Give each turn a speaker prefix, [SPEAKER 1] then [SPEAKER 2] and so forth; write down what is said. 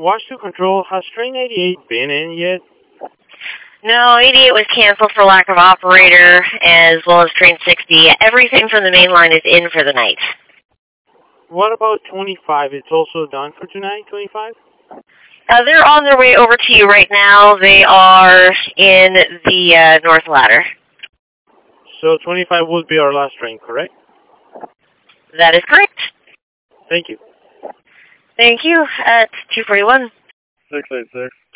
[SPEAKER 1] Watch to control, has train 88 been in yet?
[SPEAKER 2] No, 88 was canceled for lack of operator, as well as train 60. Everything from the main line is in for the night.
[SPEAKER 1] What about 25? It's also done for tonight, 25?
[SPEAKER 2] They're on their way over to you right now. They are in the North Ladder.
[SPEAKER 1] So 25 would be our last train, correct?
[SPEAKER 2] That is correct.
[SPEAKER 1] Thank you.
[SPEAKER 2] Thank you. At 241.
[SPEAKER 1] 686.